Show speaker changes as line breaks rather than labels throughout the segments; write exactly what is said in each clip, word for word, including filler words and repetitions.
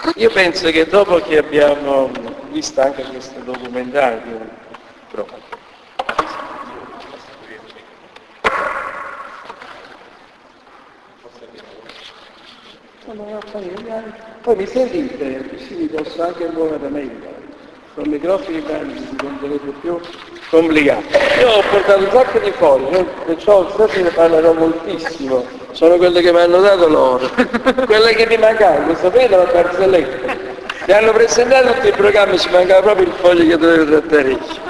Io penso che dopo che abbiamo visto anche questo documentario, però, poi mi sentite, sì, mi posso anche muovere meglio, con microfoni belli si sentirete più complicato. Io ho portato un sacco di foglie, perciò stasera parlerò moltissimo, sono quelle che mi hanno dato loro, quelle che mi mancavano, sapete la barzelletta? Mi hanno presentato tutti i programmi, ci mancava proprio il foglio che dovevo trattare io.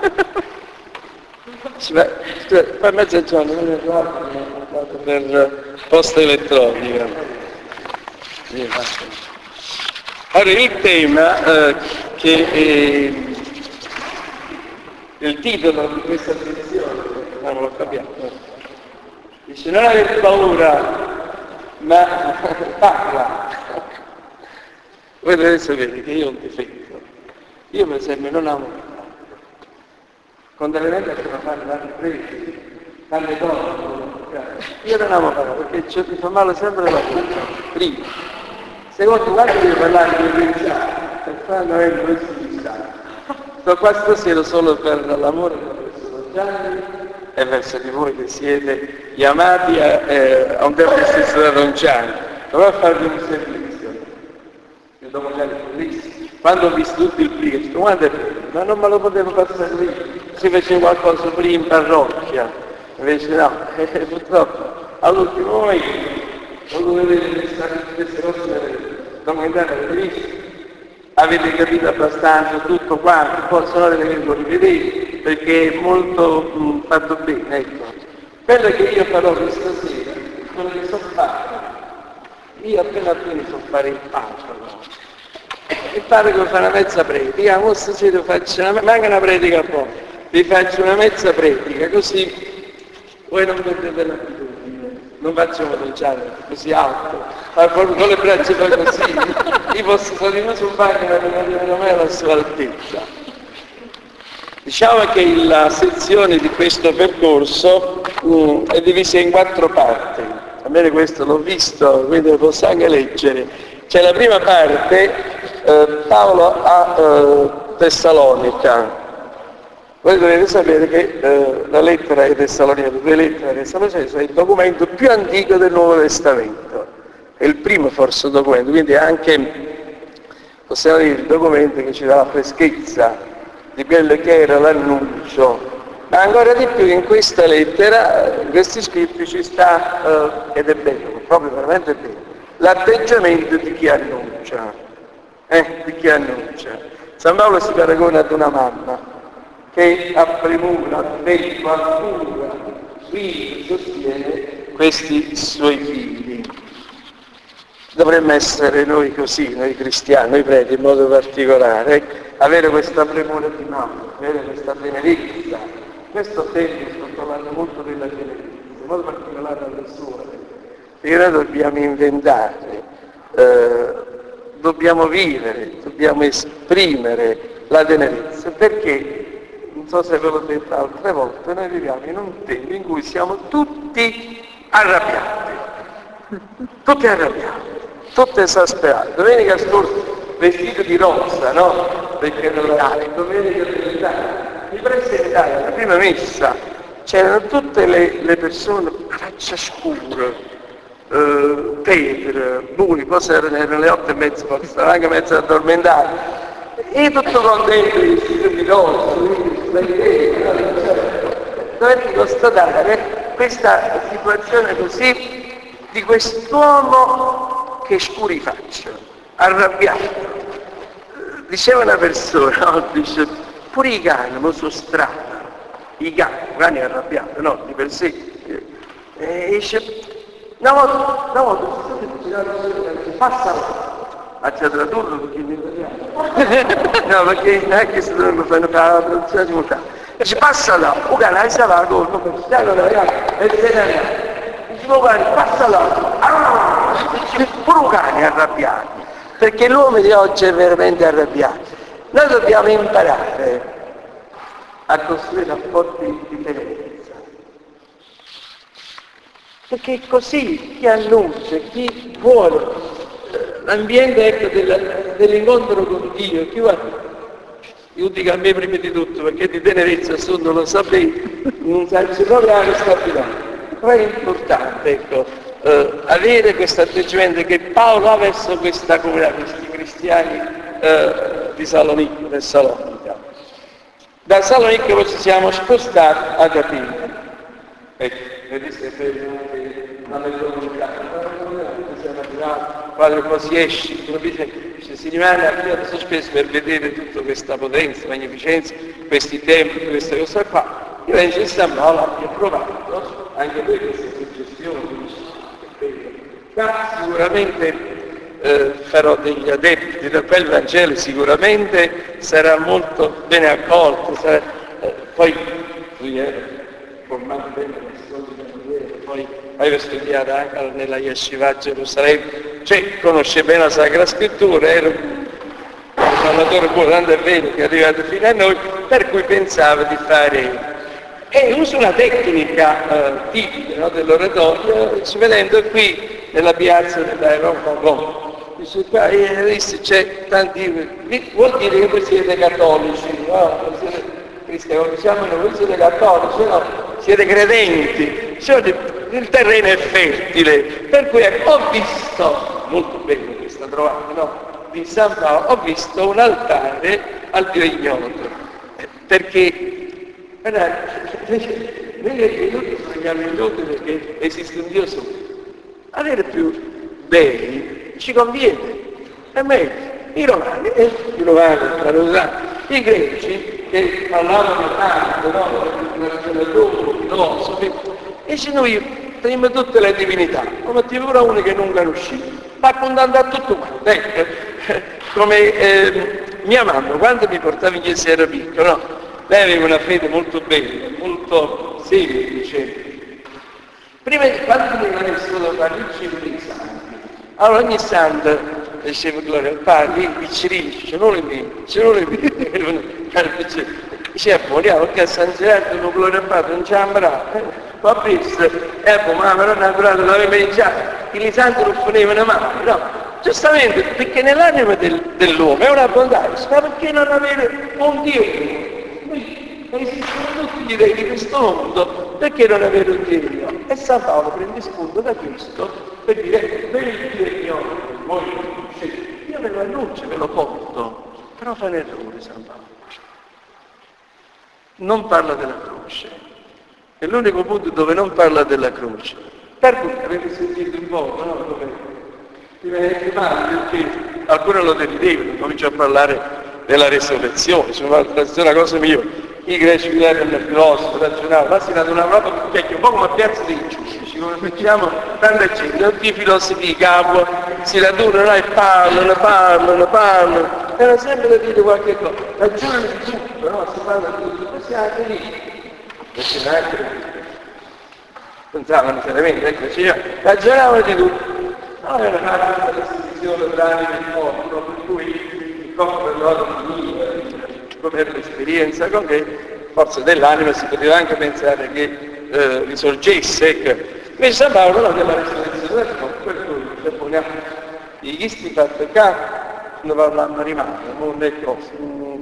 Poi mezzogiorno non è arrivato, mi hanno mandato per posta elettronica. Allora, il tema eh, che è il titolo di questa lezione, non lo capiamo, dice non aver paura, ma parla. Voi dovete sapere che io ho un difetto. Io per esempio non amo parlare. Con delle venti che fanno fare tante prese, tante cose. Io non amo parlare perché mi fa male sempre la bocca, prima. Secondo, quando devo parlare di pensare, per fare non è questo di stare. Sto qua stasera solo per l'amore verso Gianni e verso di voi che siete chiamati a, eh, a un tempo stesso da Don Gianni. Dovrò farvi un servizio. Il documentario è bellissimo. Quando ho visto tutto il plico, ho detto, guarda, ma non me lo potevo passare lì. Si faceva qualcosa prima in parrocchia. Invece no, eh, purtroppo all'ultimo momento, quando vedete queste cose documentari, avete visto? Avete capito abbastanza tutto quanto, poi sono delle che lo rivedete, perché è molto mh, fatto bene, ecco. Quello che io farò questa sera, quello che so fare, io appena appena so fare il parroco. Il parroco fa una mezza predica, ma stasera faccio una, manca una predica poi, vi faccio una mezza predica, così voi non perdete l'abitudine, non facciamo lanciare così alto, con le braccia poi così, io posso salire sul banco e non arrivare mai alla sua altezza. Diciamo che la sezione di questo percorso mh, è divisa in quattro parti, almeno questo l'ho visto, quindi lo posso anche leggere. C'è la prima parte, eh, Paolo a eh, Tessalonica. Voi dovete sapere che eh, la lettera ai Tessalonica, le due lettere ai Tessalonica, sono il documento più antico del Nuovo Testamento. È il primo forse documento, quindi è anche, possiamo dire, il documento che ci dà la freschezza di quello che era l'annuncio. Ma ancora di più in questa lettera, in questi scritti ci sta, eh, ed è bello, proprio veramente bello, l'atteggiamento di chi annuncia, eh, di chi annuncia. San Paolo si paragona ad una mamma che a premura, affetto, a cura, qui sostiene questi suoi figli. Dovremmo essere noi così, noi cristiani, noi preti in modo particolare, eh, avere questa premura di mamma, avere questa tenerezza. Questo tempo sto parlando molto della tenerezza, in modo particolare alle suore. E noi dobbiamo inventare, eh, dobbiamo vivere, dobbiamo esprimere la tenerezza, perché, non so se ve l'ho detto altre volte, noi viviamo in un tempo in cui siamo tutti arrabbiati, tutti arrabbiati, tutti esasperati. Domenica scorsa vestito di rosa, no? Perché non era, domenica mi presentai alla prima messa, c'erano tutte le, le persone a faccia scura, Uh, Peter, Buni, forse erano le otto e mezza, forse stavano anche mezzo addormentati, e tutto contento di di rosso, dovete constatare questa situazione così di quest'uomo che scuri faccia, arrabbiato. Diceva una persona, no? Dice, pure i cani, ma sono strani, i cani, i cani arrabbiati, no, di per sé. E dice, una volta, una volta, passa a tradurlo perché mi no, perché non è che se non mi fanno fare la traduzione simultanea. Dice, passa là, un cane, hai salvato, non per stiano da ragazzi, e se ne andiamo. Dice, un cane, passa là, ah! Pure un cane arrabbiato, perché l'uomo di oggi è veramente arrabbiato. Noi dobbiamo imparare a costruire rapporti di tenerezza. Perché così chi annuncia, chi vuole l'ambiente ecco, del, dell'incontro con Dio, che guarda, io dico a me prima di tutto, perché di tenerezza assunto lo sapevo, non sarci proprio la stabilità. Però è importante, ecco, eh, avere questo atteggiamento che Paolo ha verso questa comunità, questi cristiani eh, di Salonica, del Salonica. Da Salonica poi ci siamo spostati ad Atene. Ecco, vedete se una metropolitana, siamo arrivati, quando poi si esce, ci si rimane a piedi sospeso per vedere tutta questa potenza, magnificenza, questi templi, queste cose qua. Io penso che San Paolo abbia provato anche per queste suggestioni, ma sicuramente eh, farò degli adepti da quel Vangelo, sicuramente sarà molto bene accolto, sarà, eh, poi lui è formato bene poi aveva studiato anche nella Yeshiva a Gerusalemme, cioè conosce bene la Sacra Scrittura, era un parlatore buono, tanto è vero che è arrivato fino a noi, per cui pensava di fare, e usa una tecnica eh, tipica no, dell'oratorio, ci vedendo qui nella piazza dell'Aeroporto. Dice qua, eh, c'è tanti, vuol dire che voi siete cattolici, no? Voi siete cristiani, diciamo noi, voi siete cattolici, no? Siete credenti, cioè, il terreno è fertile, per cui ho visto, molto bene questa trovata, no? Di San Paolo, ho visto un altare al Dio ignoto, perché, guardate, noi sono ignoto perché esiste un Dio solo. Avere più dei ci conviene, è meglio. I romani, eh, i romani, i greci che parlavano tanto, no? Razionatori, filosofi, e se noi teniamo tutte le divinità, come ti pure uno che non conosciamo, raccontando a tutto quanto, ecco, come eh, mia mamma, quando mi portava in chiesa ero piccolo, no? Lei aveva una fede molto bella, molto semplice. Prima di quando veniva messo da fare il cibo dei santi, allora ogni santo diceva gloria al Padre, i piccirini, ce non le mie, ce non le mie, diceva, vogliamo che a San Gerardo non gloria al Padre, non c'è ammarato, ma presto, e poi mamma non ha durato, l'aveva già, i santi non finivano mai, no? Giustamente, perché nell'anima del, dell'uomo è una bontà, ma perché non avere un Dio? Esistono tutti gli dei di questo mondo, perché non avere un Dio? E San Paolo prende spunto da questo per dire, per il Dio ignoto, voi conoscete, io ve lo annuncio, ve lo porto, però fa un errore San Paolo. Non parla della croce, è l'unico punto dove non parla della croce. Per cui avete sentito un po', no? Dove ti venite male, perché alcuni lo deridevano, comincia a parlare della resurrezione, cioè una cosa migliore. I greci erano filosofi, ragionavano, ma si radunavano proprio un po' come a Piazza dei Giudici, come facciamo tanta gente, tutti i filosofi di capo si radunano e parlano, parlano, parlano, era sempre da dire qualche cosa, ragionano di tutto, no? Si parla di tutto, questi anche lì, perché neanche pensavano seriamente, ecco, diceva, ragionavano di tutto, no, era una grande distinzione tra anima e corpo, per cui il corpo è l'oro di Dio, come l'esperienza con che forza dell'anima si poteva anche pensare che eh, risorgesse, ecco. Invece San Paolo non della risurrezione del corpo, per cui deponiamo i chisti fatti qua, non vanno rimane, non è cosa.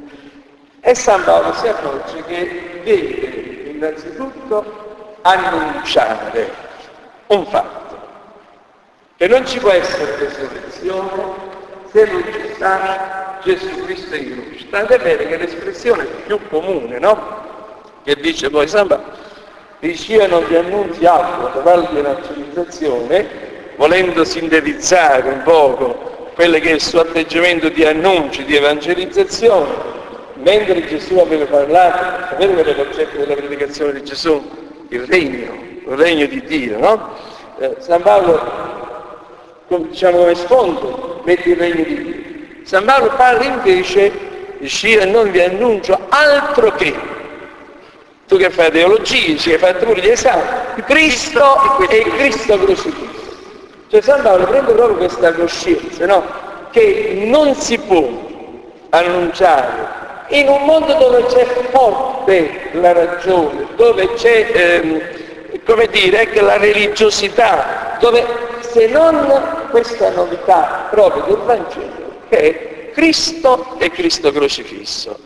E San Paolo si accorge che deve innanzitutto annunciare un fatto, che non ci può essere resurrezione se non ci sta Gesù Cristo in croce. Tant'è vero che l'espressione più comune, no? Che dice poi San Paolo, dice io non vi annunzi altro da parte di evangelizzazione, volendo sintetizzare un poco quello che è il suo atteggiamento di annunci, di evangelizzazione, mentre Gesù aveva parlato, sapete qual è l'oggetto della predicazione di Gesù? Il regno, il regno di Dio, no? Eh, San Paolo, diciamo come sfondo, mette il regno di Dio. San Paolo parla invece, dice io non vi annuncio altro che, tu che fai teologia, che fai pure gli esami, Cristo e Cristo crocifisso. Cioè San Paolo prende proprio questa coscienza, no? Che non si può annunciare in un mondo dove c'è forte la ragione, dove c'è, ehm, come dire, ecco, la religiosità, dove se non questa novità proprio del Vangelo, che è Cristo e Cristo crocifisso.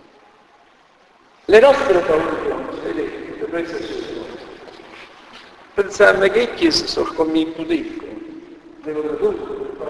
Le nostre paure, vedete, per pensare che chiese sono come il pudicco, devo tutto,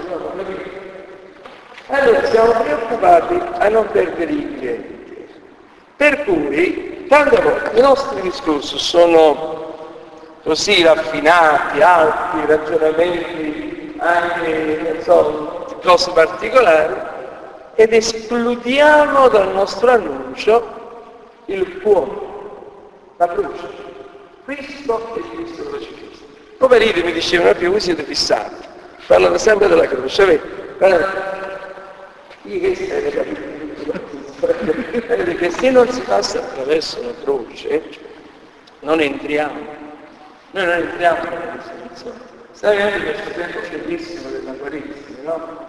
allora siamo preoccupati a non perdere i clienti. Per cui, tante volte i nostri discorsi sono così raffinati, alti, ragionamenti anche, non so, cose particolari, ed escludiamo dal nostro annuncio il cuore, la croce, Cristo e Cristo crocifisso. Poveriti, mi dicevano, più voi siete fissati, parlano sempre della croce, vedi? Io che stai capendo? Che se non si passa attraverso la croce, non entriamo, noi non entriamo nella risurrezione. Stai vedendo questo tempo bellissimo della Quaresima, no?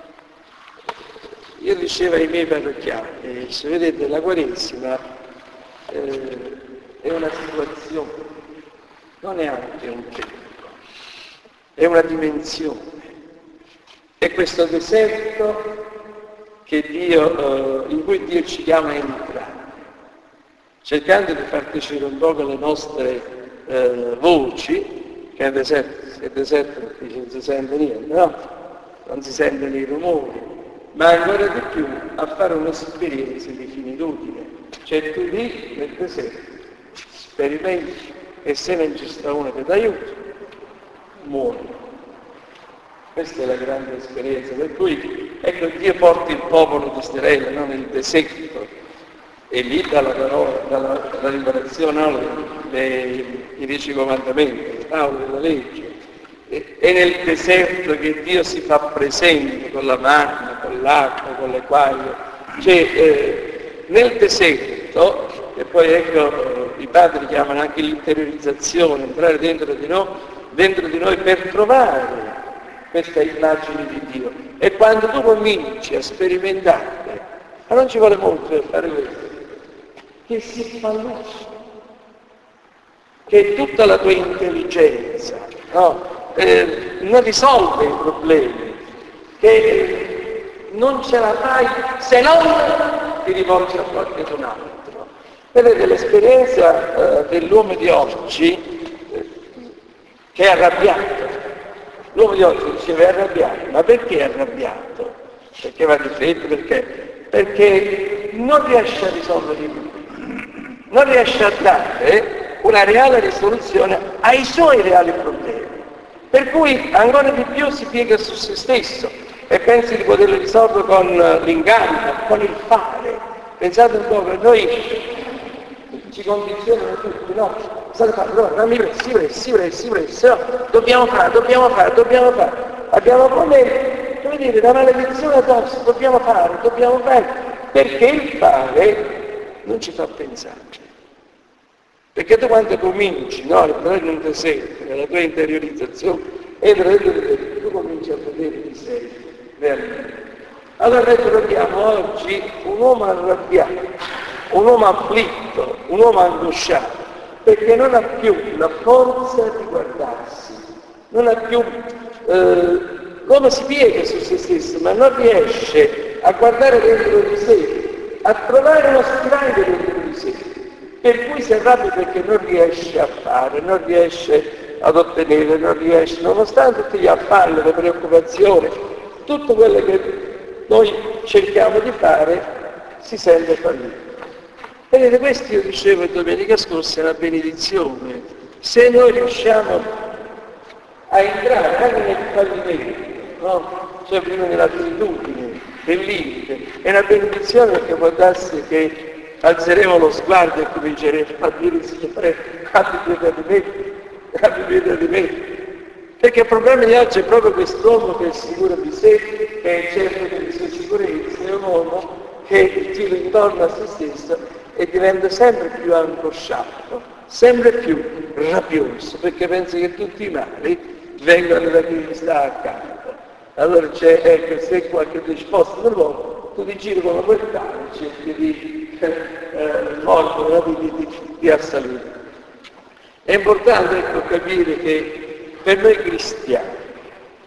Io dicevo ai miei parrocchiani, se vedete la Quaresima eh, è una situazione, non è anche un tempo, è una dimensione. È questo deserto che Dio, eh, in cui Dio ci chiama a entrare, cercando di far crescere un po' le nostre eh, voci, che è deserto, è deserto perché non si sente niente, no? Non si sentono i rumori, ma ancora di più a fare un'esperienza di finitudine. Cioè tu lì nel deserto, sperimenti e se non ci sta uno che ti aiuta, muori. Questa è la grande esperienza, per cui ecco Dio porta il popolo di Israele, no? Nel deserto, e lì dalla parola, dalla, dalla liberazione, no? le, i dieci comandamenti, le tavole della legge. E, è nel deserto che Dio si fa presente con la manna, con l'acqua, con le quaglie. Cioè eh, nel deserto, e poi ecco i padri chiamano anche l'interiorizzazione, entrare dentro di noi, dentro di noi per trovare questa immagine di Dio. E quando tu cominci a sperimentare, ma non ci vuole molto per fare questo, che si fa luce, che tutta la tua intelligenza no, eh, non risolve i problemi, che non ce la fai se non ti rivolgi a qualcun altro. Vedete l'esperienza eh, dell'uomo di oggi eh, che è arrabbiato. L'uomo di oggi diceva è arrabbiato, ma perché è arrabbiato? Perché va di fretta, perché? Perché non riesce a risolvere i problemi, non riesce a dare una reale risoluzione ai suoi reali problemi. Per cui ancora di più si piega su se stesso e pensa di poterlo risolvere con l'inganno, con il fare. Pensate un po' che noi ci condizionano tutti, no? State facendo, no, mi pressi, pressi, pressi, pressi, no? Dobbiamo fare, dobbiamo fare, dobbiamo fare. Abbiamo come, come dire, la maledizione addosso, dobbiamo fare, dobbiamo fare, perché il fare non ci fa pensare. Perché tu quando cominci, no, a entrare in un deserto, nella tua interiorizzazione, e tu cominci a vedere chi sei realmente. Allora noi troviamo oggi un uomo arrabbiato, un uomo afflitto, un uomo angosciato, perché non ha più la forza di guardarsi, non ha più, eh, l'uomo si piega su se stesso, ma non riesce a guardare dentro di sé, a trovare uno spiraglio dentro di sé, per cui si arrabbia perché non riesce a fare, non riesce ad ottenere, non riesce, nonostante tutti gli affanni, le preoccupazioni, tutto quello che noi cerchiamo di fare, si sente fallito. Vedete, questo io dicevo domenica scorsa è una benedizione. Se noi riusciamo a entrare anche nel fallimento, no? Cioè prima nella finitudine, nel limite, è una benedizione perché può darsi che alzeremo lo sguardo e cominceremo a dire Signore, abbi pietà di me, abbi pietà di me. Perché il problema di oggi è proprio quest'uomo che è sicuro di sé, che è certo delle sue sicurezze, è un uomo che gira intorno a se stesso e diventa sempre più angosciato, sempre più rabbioso, perché pensa che tutti i mali vengono da chi gli sta accanto. Allora c'è, ecco, se è qualche risposta dell'uomo, tu ti giri come quel cane, cerchi di eh, mordere, di, di, di assalire. È importante ecco, capire che per noi cristiani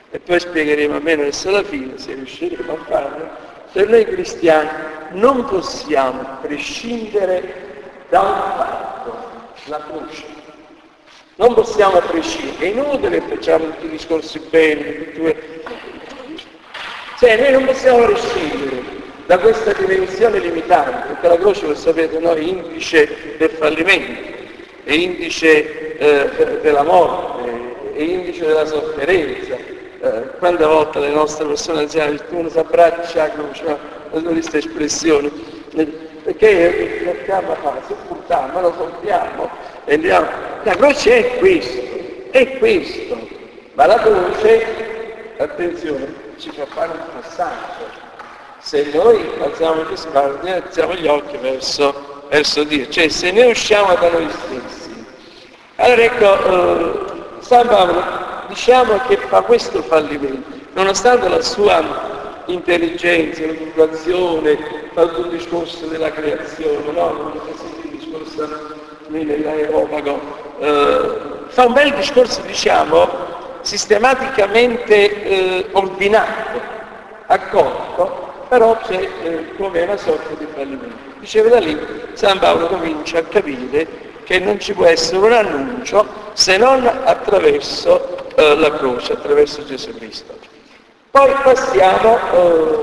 e poi spiegheremo almeno verso la fine, se riusciremo a farlo, per noi cristiani non possiamo prescindere da un fatto, la croce. Non possiamo prescindere, è inutile che facciamo tutti i discorsi belli, tutti que... cioè noi non possiamo prescindere da questa dimensione limitante, perché la croce, lo sapete, no, è indice del fallimento, è indice eh, della morte, è indice della sofferenza. Eh, quante volte le nostre persone anziane uno si abbraccia la croce, no? Questa espressione, perché mettiamo a fare, sopportiamo, ma lo sopportiamo e andiamo. La croce è questo, è questo, ma la croce, attenzione, ci fa fare un passaggio. Se noi alziamo gli sguardi, alziamo gli occhi verso, verso Dio, cioè se noi usciamo da noi stessi. Allora ecco, eh, San Paolo diciamo che fa questo fallimento, nonostante la sua intelligenza, l'educazione, fa tutto il discorso della creazione, no? Il discorso nell'Eropago, eh, fa un bel discorso, diciamo, sistematicamente eh, ordinato, accolto, però c'è eh, come una sorta di fallimento. Diceva da lì, San Paolo comincia a capire che non ci può essere un annuncio se non attraverso eh, la croce, attraverso Gesù Cristo. Poi passiamo eh,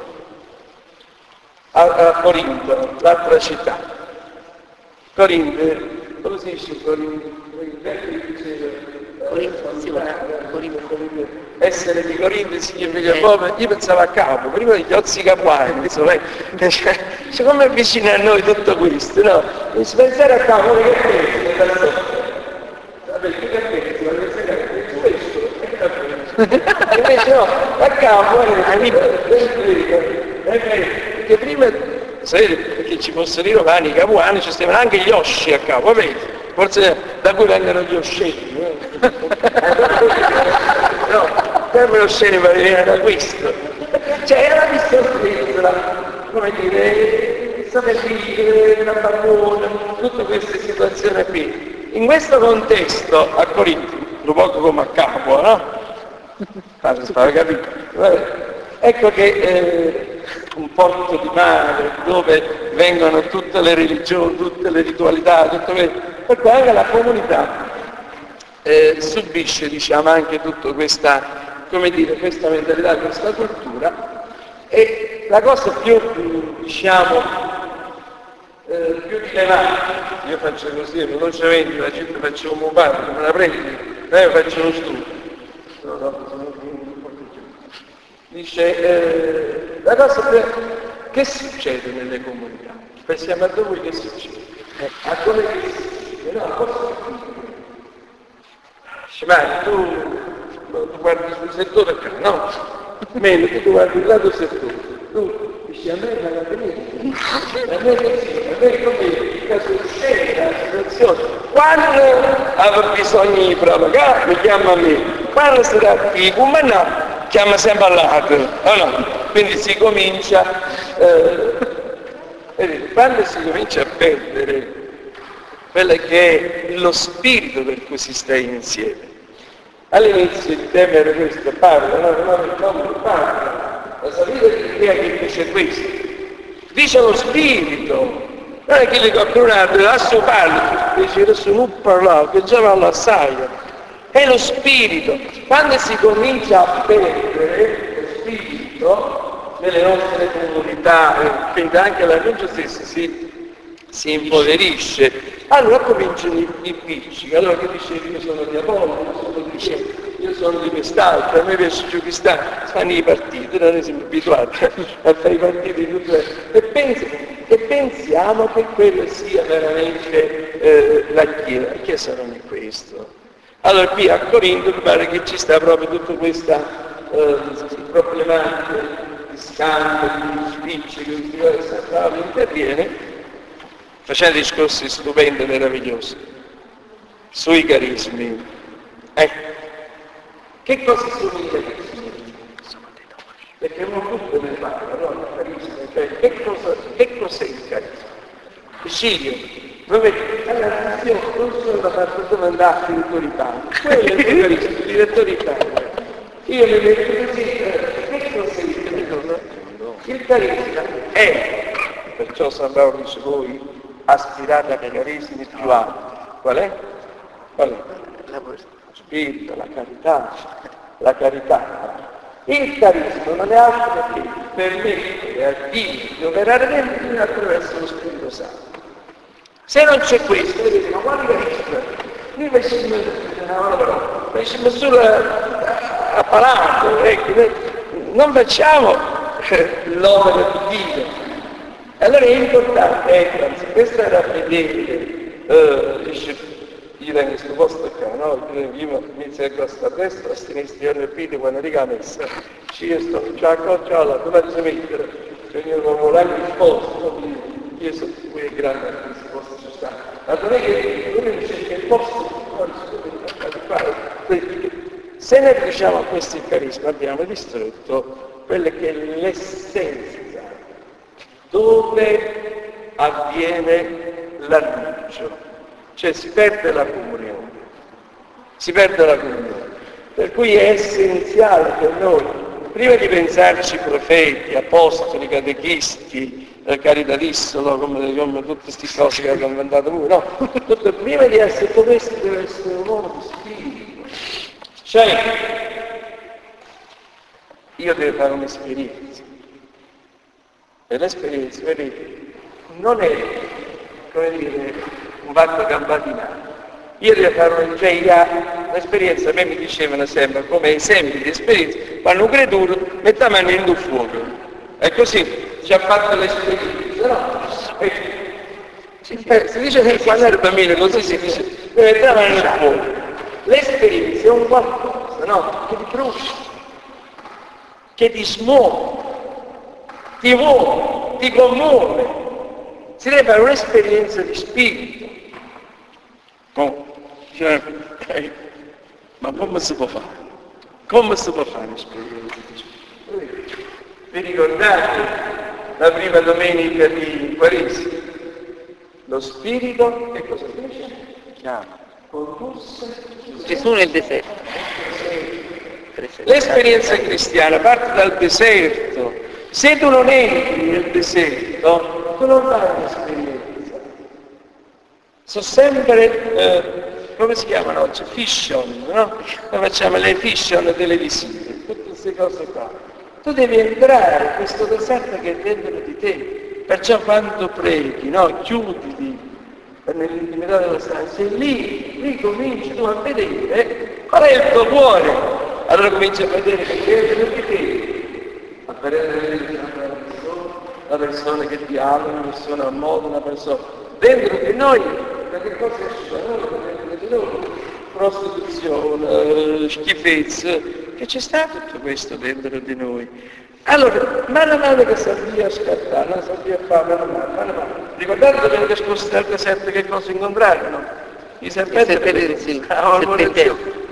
a, a Corinto, l'altra città. Corinto, come si dice Corinto? Essere di Corinto significa proprio, io pensavo a capo, prima di Chiozzi Capuani, insomma, cioè, come è vicino a noi tutto questo, no? Mi si pensare a capo, che pensi? Vabbè, che pensi? Ma pensare a questo, invece no, a capo è perché prima, sapete, perché ci fossero i romani, i capuani, ci stavano anche gli osci a capo, vedete? Forse da cui vengono gli osceni, no? No, per me osceni venire da questo. Cioè era visto come dire, sapete, una barbona, tutte queste situazioni qui. In questo contesto a Corinto, un poco come a capo, no? Fate fare capire. Ecco che eh, un porto di mare dove vengono tutte le religioni, tutte le ritualità, tutte le... Perché anche la comunità eh, subisce, diciamo, anche tutta questa, come dire, questa mentalità, questa cultura, e la cosa più, diciamo, eh, più rilevante, io faccio così, velocemente, la gente faccio come un padre, come una predica, io faccio uno studio. No, no, sono Dice, eh, la cosa più... Che succede nelle comunità? Pensiamo a voi che succede? Eh, a come che succede? No, cosa dice, ma tu, tu guardi sul settore qua, no? Meno, tu guardi il lato settore. Tu dici, a me è una benissimo. A me così, a me come in caso di scelta, la situazione. Quando avrò bisogno di provocare, mi chiama a me. Quando sarà qui, come no? Chiama sempre all'altro, o no? Quindi si comincia, eh, vedete, quando si comincia a perdere quello che è lo spirito per cui si sta insieme. All'inizio il tema era questo, parla, no, no, no, non parla, la sapete l'idea che dice questo? Dice lo spirito, non è che le qualcuno ha suo parlo, dice adesso non parlavo, che già parla assai. È lo spirito. Quando si comincia a perdere lo spirito nelle nostre comunità, quindi anche la Chiesa stessa si, si impoverisce, allora cominciano i, i piccichi. Allora che dicevi, io sono di Apollo, io sono di, io sono di quest'altro, a me piace più quest'altro, fanno i partiti, noi siamo abituati a fare i partiti tutti, e, pensi, e pensiamo che quello sia veramente eh, la Chiesa. La Chiesa non è questo. Allora qui a Corinto mi pare che ci sta proprio tutta questa eh, problematica di scambio, di spicci, che San Paolo interviene, facendo discorsi stupendi e meravigliosi sui carismi. Ecco, che cosa sono i carismi? Perché non tutto ne parla, no? Il carisma, cioè, che, cosa, che cos'è il carisma? Scilio. Vabbè, allora, io non sono da parte dove andare a direttorità, quello è il carisma, direttorità. Io mi metto così, che cos'è il carisma? Il carisma è, perciò San Paolo dice voi aspirate ai carismi più alti. Qual è? Qual è? Lo spirito, la carità, la carità. Il carisma non è altro che permettere a Dio di operare dentro di noi attraverso lo Spirito Santo. Se non c'è questo, vedete, ma quale carisma? Noi facciamo, facciamo solo a palato, ecco, non facciamo l'opera di Dio. Allora è importante, ecco, se questo era a vedere, eh, dice, io in questo posto qua, no? Io mi inizio a stare a destra, a sinistra, io nel piede quando arriva la messa, io sto già a coccia, alla come faccio mettere, cioè io non voglio il posto, io sono sicuro grande che questi posti ci stanno. Ma non è che uno dice che il posto di fare, se ne diciamo a questo carisma abbiamo distrutto quella che è l'essenza, dove avviene l'annuncio. Cioè si perde la comunione, si perde la comunione, per cui è essenziale per noi, prima di pensarci profeti, apostoli, catechisti, eh, caritatisti, no? come, come tutte queste cose che abbiamo inventato noi, no, tutto, prima di essere questo deve essere un uomo di spirito, cioè io devo fare un'esperienza, e l'esperienza, vedete, non è, come dire, un fatto campaninato. Io devo fare un'esperienza, a me mi dicevano sempre come esempi di esperienza, quando un creatura mette la mano in un fuoco, è così, già fatto l'esperienza, no? E, eh, si dice che quando ero bambino così si dice, mette la mano in un fuoco. L'esperienza è un qualcosa, no? Che ti brucia, che ti smuove, ti muove, ti commuove. Si deve fare un'esperienza di spirito. Oh, cioè, eh, ma come si può fare? Come si può fare un'esperienza di spirito? Vi ricordate la prima domenica di Quaresima? Lo spirito, che cosa dice? Chiama.
Gesù nel deserto.
L'esperienza cristiana parte dal deserto. Se tu non entri nel deserto, tu non fai un'esperienza. Sono sempre, eh, come si chiamano oggi? Fiction, no? Noi facciamo le fiction televisive, tutte queste cose qua. Tu devi entrare in questo deserto che è dentro di te. Perciò quando preghi, no? Chiuditi nell'intimità della stanza e lì, lì cominci tu a vedere qual è il tuo cuore. Allora cominci a vedere che dentro di te, a vedere una persona che ti ama, una persona a modo, una persona dentro di noi, perché cosa esce da noi, dentro di noi? Prostituzione, schifezze, che c'è stato tutto questo dentro di noi. Allora, mano a mano che si avvia a scattare, non si avvia a fare, mano a mano, mano a mano. Ricordate che nelle scorse del deserto che cosa incontrarono? I serpenti e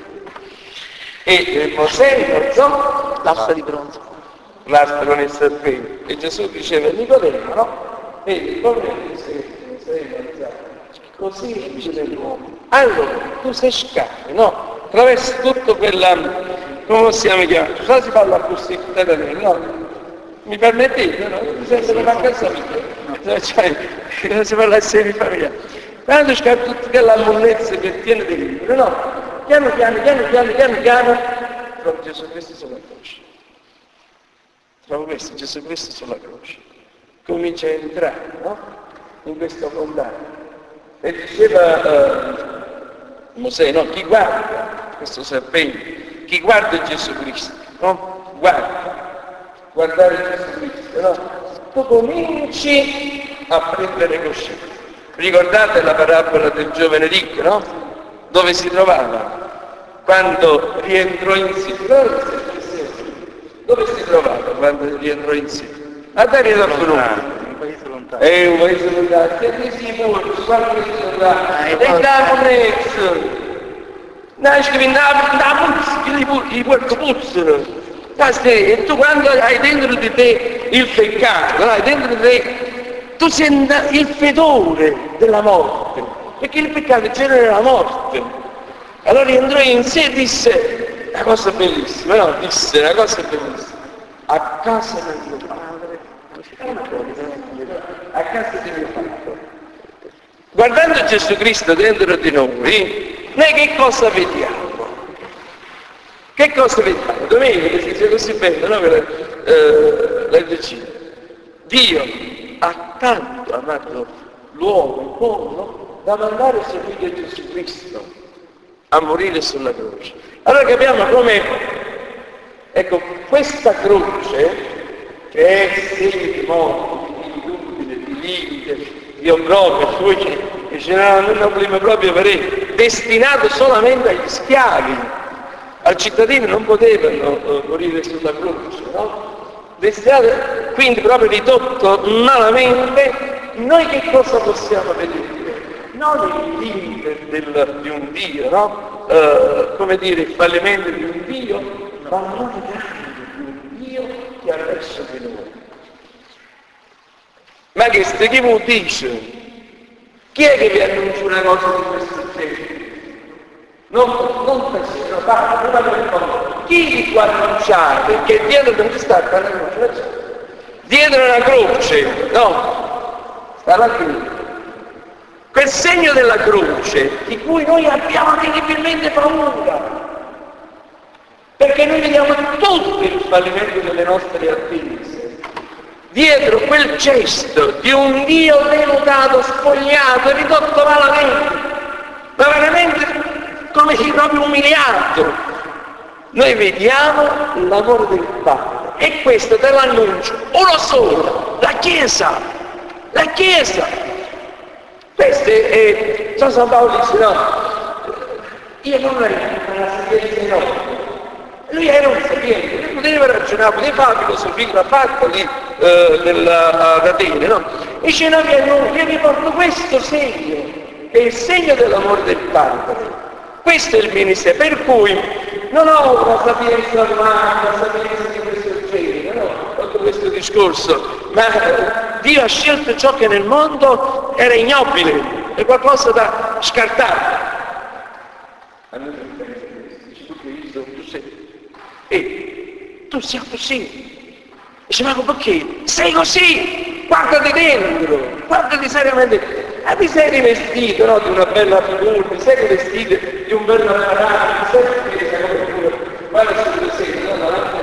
e Mosè incontrò
l'asta di bronzo.
L'asta con il serpente. E Gesù diceva a Nicodemo, no? Vedi, come sei così dice dell'uomo. Allora, tu sei scappi, no? Attraverso tutto quella, come possiamo chiamare? Cosa si parla così da me, no? Mi permettete, no? Mi sento che manca il sapere. Cioè, si parla assieme di famiglia. Quando scappa tutta quella mollezza che tiene di libro, no? Piano piano, piano piano, piano piano, trovo Gesù Cristo sulla croce. Trovo questo Gesù Cristo sulla croce. Comincia a entrare, no? In questo condanno. E diceva uh, Mosè, no? Chi guarda questo serpente, chi guarda Gesù Cristo, no? Guarda, guardare Gesù Cristo, no? Tu cominci a prendere coscienza. Ricordate la parabola del giovane ricco, no? Dove si trovava? Quando rientrò in Silo. Dove si trovava quando rientrò in Silo? A Dario da Fruno. È un paese lontano, che discepoli, quando si trovava? E da prezzo. Nasce che i porco puzzano. E tu quando hai dentro di te il peccato, hai dentro di te, tu sei il fedore della morte. Perché il peccato genera la morte. Allora entrò in sé e disse, una cosa bellissima, no? Disse una cosa bellissima. A casa del mio padre, a casa di mio padre. Guardando Gesù Cristo dentro di noi, noi che cosa vediamo? Che cosa vediamo? Domenica si dice così bene, no? Eh, la decina. Dio ha tanto amato l'uomo, il mondo, da mandare suo figlio Gesù Cristo a morire sulla croce. Allora capiamo come, ecco, questa croce, che è segno di morte, di inutile, di limite, di obbrobrio, poi dice no, noi non vogliamo proprio vedere, destinato solamente agli schiavi, al cittadino non potevano uh, morire sulla croce, no? Destinato, quindi proprio ridotto malamente, noi che cosa possiamo vedere? Non il limite del, di un Dio, no? Uh, come dire, il fallimento di un Dio, ma l'amore grande di un Dio che ha verso di noi. Ma che ste chi vuol dice? Chi è che vi annuncia una cosa di questo genere? Non, non pensiamo, parlo, non parlo. Chi vi può annunciare che dietro non sta la croce? Dietro la croce, no? Sta la croce. Quel segno della croce di cui noi abbiamo terribilmente paura, perché noi vediamo tutto il fallimento delle nostre attese, dietro quel gesto di un Dio denudato, spogliato, ridotto malamente, ma veramente come si proprio umiliato, noi vediamo l'amore del Padre, e questo te l'annuncio uno solo, la Chiesa, la Chiesa. Questo è, è San San Paolo dice no, io non ero una sapienza enorme, lui era un sapiente, lui poteva ragionare, poteva fare la filosofia, l'ha fatto lì eh, nella, ad Atene, no? E dice no, io vi porto questo segno, che è il segno dell'amore del Padre. Questo è il ministero, per cui non ho una sapienza umana, una sapienza di questo genere, no? Tutto questo discorso, ma Dio ha scelto ciò che nel mondo era ignobile, è qualcosa da scartare. A noi non pensa questo, tu Cristo, tu sei, e tu sei così. Dice, ma perché? Sei così! Guardati dentro, guardati seriamente. E ti sei rivestito, no, di una bella figura, ti sei rivestito di un bel apparato, ti sei rivestito, guarda se tu sei, no,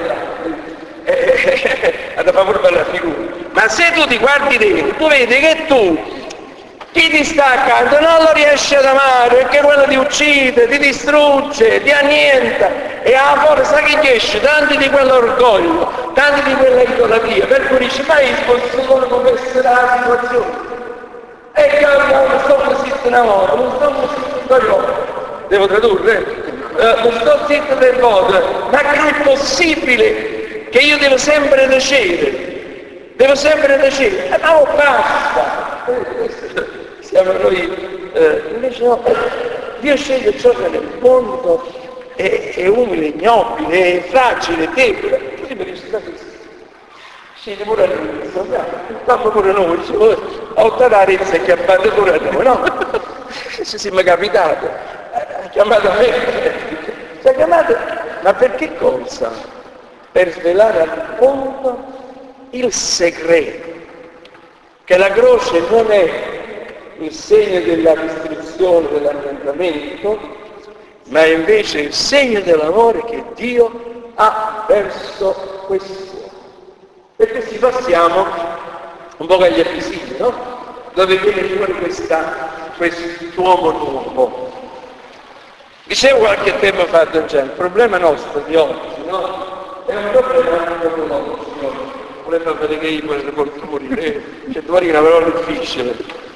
no, da favore bella figura. Ma se tu ti guardi dentro, tu vedi che tu, chi ti sta accanto non lo riesci ad amare, perché quello ti uccide, ti distrugge, ti annienta, e a forza che gli esce tanti di quell'orgoglio, tanti di quella idolatria, per cui dici, ma io posso solo come essere la situazione. E che non sto così una volta, non sto così due volte, devo tradurre, eh, non sto zitto tre volte, ma che è possibile che io devo sempre tacere, devo sempre tacere, e ma oh, basta, siamo noi, eh, invece no, Dio sceglie ciò che nel mondo è, è umile, ignobile, è fragile, è debole, così per essere questo. Sì, pure noi, dopo pure noi, oltre alla resa è chiamato pure a noi, no? Se si mi è capitato, ha chiamato a me, si è chiamato, ma per che cosa? Per svelare al mondo il segreto, che la croce non è il segno della distruzione, dell'annientamento, ma è invece il segno dell'amore che Dio ha verso questo. E così passiamo un po' agli episodi, no? Dove viene fuori questa, quest'uomo nuovo. Dicevo qualche tempo fa, Don Gian, il problema nostro di oggi, no? È un problema proprio nostro. Volevo vedere che io poi devo morire, cioè domani è una parola difficile.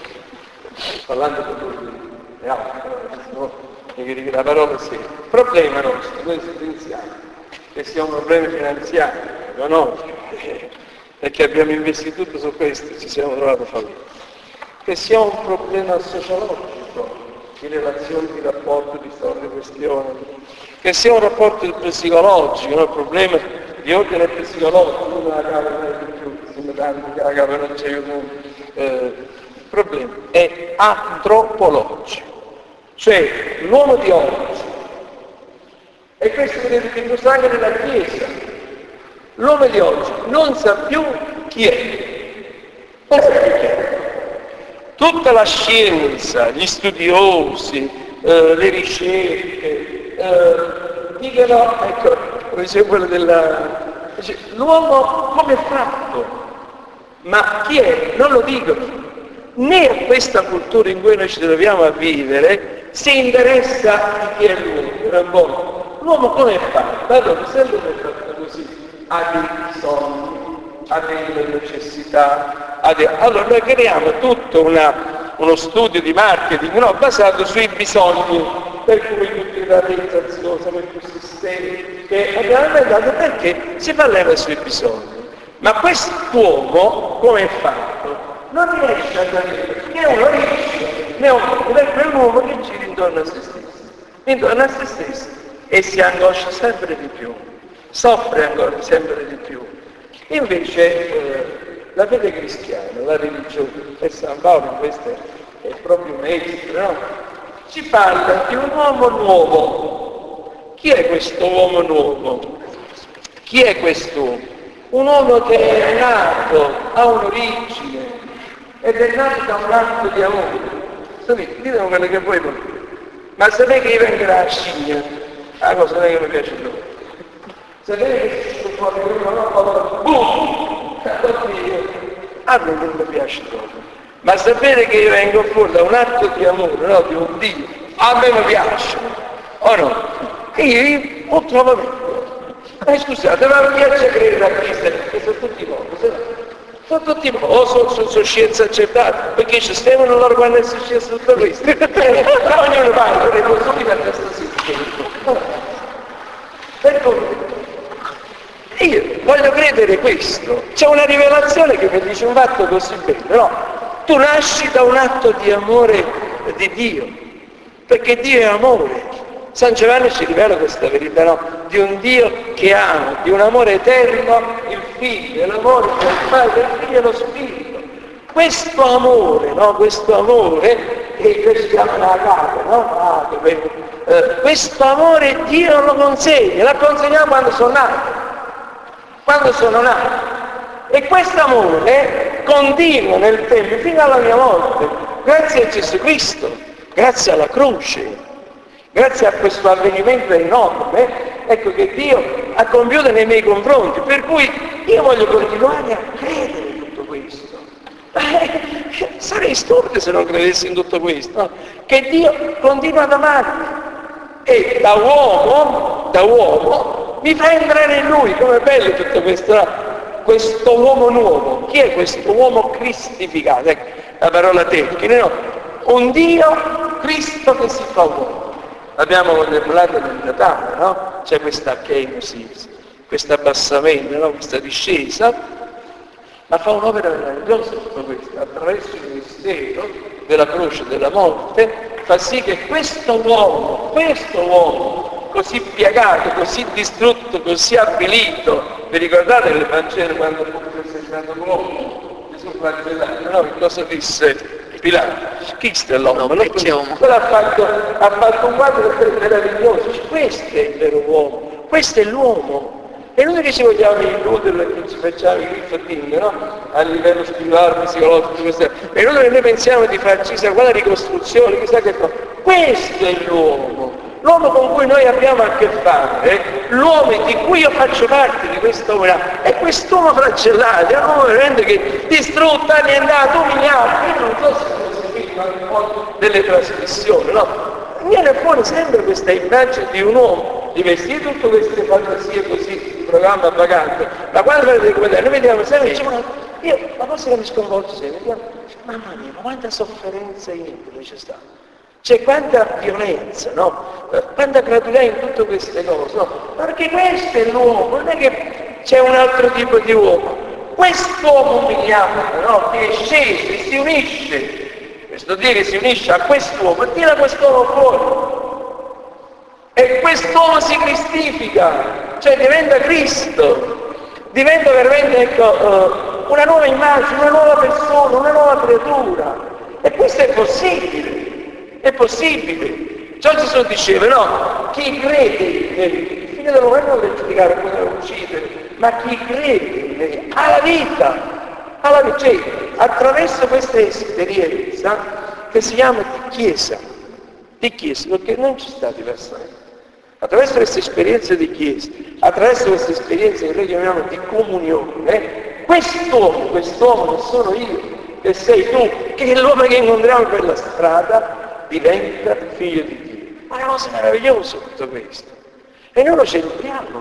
Parlando con voi, è altro, no? La parola sì. Il problema nostro, noi pensiamo, che sia un problema finanziario, economico, perché abbiamo investito tutto su questo e ci siamo trovati falliti, che sia un problema sociologico, di relazioni, di rapporto, di storie, questioni, che sia un rapporto psicologico, no? Un problema di ordine psicologico, uno la cava non è più, sono tanti che la cava non c'è più, eh, il problema è antropologico, cioè l'uomo di oggi E questo vedete che cosa anche nella Chiesa. L'uomo di oggi non sa più chi è. Non sa più chi è. Tutta la scienza, gli studiosi, eh, le ricerche, eh, dicono, ecco, come dice quello della... dice, l'uomo come è fatto? Ma chi è? Non lo dicono. Né a questa cultura in cui noi ci troviamo a vivere si interessa di chi è l'uomo, era buono. L'uomo come è fatto? Allora, se l'uomo è fatto così, ha dei bisogni, ha delle necessità, ha dei... allora noi creiamo tutto una, uno studio di marketing, no, basato sui bisogni, per cui tutte le realizzazioni, questi sistemi che abbiamo inventato perché si fa leva sui bisogni. Ma quest'uomo come è fatto? Non riesce a capire, né uno riesce, né uno, è un uomo che gira intorno a se stesso, intorno a se stesso, e si angoscia sempre di più, soffre ancora sempre di più. Invece eh, la fede cristiana, la religione, e San Paolo questo è proprio maestro, no? Ci parla di un uomo nuovo. Chi è questo uomo nuovo? Chi è quest'uomo? Un uomo che è nato, ha un'origine, ed è nato da un atto di amore. Sapete, ditemi quello che voi volete. Ma sapete che io vengo dalla scimmia? La cosa non è che mi piace troppo. Sapete che se fuori uno non può boom! A me non mi piace troppo. Ma sapete che io vengo fuori da un atto di amore, no? Di un Dio. A me mi piace. O no? E io ho trovato. Eh, scusate, ma mi piace credere a Cristo, perché sono tutti morti. Sono tutti morti. O sono, sono, sono scienze accettate, perché ci stiamo loro quando è successo tutto questo. Ognuno parla, le cose per questo sistema. Per cui, io voglio credere questo. C'è una rivelazione che mi dice un fatto così bello, no? Tu nasci da un atto di amore di Dio, perché Dio è amore. San Giovanni ci rivela questa verità, no? Di un Dio che ama, di un amore eterno, il Figlio, l'amore del Padre, del Figlio e lo Spirito. Questo amore, no? Questo amore, che si chiama la agape, no? Ah, che bello. Eh, questo amore Dio lo consegna, l'ha consegnato quando sono nato, quando sono nato. E questo amore continua nel tempo, fino alla mia morte, grazie a Gesù Cristo, grazie alla croce. Grazie a questo avvenimento enorme, ecco che Dio ha compiuto nei miei confronti, per cui io voglio continuare a credere in tutto questo. Eh, sarei stupida se non credessi in tutto questo, no? Che Dio continua ad amarmi e da uomo, da uomo, mi fa entrare in Lui. Com'è bello tutto questo, no? Questo uomo nuovo. Chi è questo uomo cristificato? Ecco, la parola tecnica, no? Un Dio, Cristo che si fa uomo. Abbiamo contemplato nel Natale, no? C'è questa kenosis, questo abbassamento, no? Questa discesa, ma fa un'opera meravigliosa tutto questo, attraverso il mistero della croce della morte, fa sì che questo uomo, questo uomo, così piagato, così distrutto, così avvilito, vi ricordate nel Vangelo quando fu presentato l'uomo, Gesù flagellato, no? Che cosa disse Pilato? Cristo è l'uomo,
no,
quello ha fatto, ha fatto un quadro meraviglioso. Questo è il vero uomo, questo è l'uomo. E noi che ci vogliamo illudere, che ci facciamo i rifattini, no? A livello spirituale, psicologico, e noi che noi pensiamo di farci chissà quale ricostruzione, chissà che cosa. Questo è l'uomo, l'uomo con cui noi abbiamo a che fare, l'uomo di cui io faccio parte di questa umanità, è quest'uomo flagellato, è un uomo veramente che distrutto, annientato, umiliato. Io non so se avete seguito delle trasmissioni, no? Viene fuori sempre questa immagine di un uomo di vestire tutte queste fantasie così, il programma vagante, ma quando vedete come noi vediamo sempre, diciamo, io la cosa che mi sconvolge sempre, vediamo, mamma mia, ma quanta sofferenza inutile c'è stata, c'è quanta violenza, no? Quanta creatura in tutte queste cose, no? Perché questo è l'uomo, non è che c'è un altro tipo di uomo, quest'uomo umiliato, no? Che è sceso e si unisce. Questo Dio che si unisce a quest'uomo e tira quest'uomo fuori. E quest'uomo si cristifica, cioè diventa Cristo, diventa veramente ecco, una nuova immagine, una nuova persona, una nuova creatura. E questo è possibile, è possibile. Già Gesù diceva, no, chi crede in me, il figlio dell'uomo non deve giudicare come da uccidere, ma chi crede in me ha la vita, ha la vita, cioè attraverso questa esperienza che si chiama di chiesa, di chiesa, perché non ci sta diversamente. Attraverso questa esperienza di chiesa, attraverso questa esperienza che noi chiamiamo di comunione, quest'uomo, quest'uomo che sono io, che sei tu, che è l'uomo che incontriamo per la strada, diventa figlio di Dio. Ma è una cosa meravigliosa tutto questo. E noi lo celebriamo.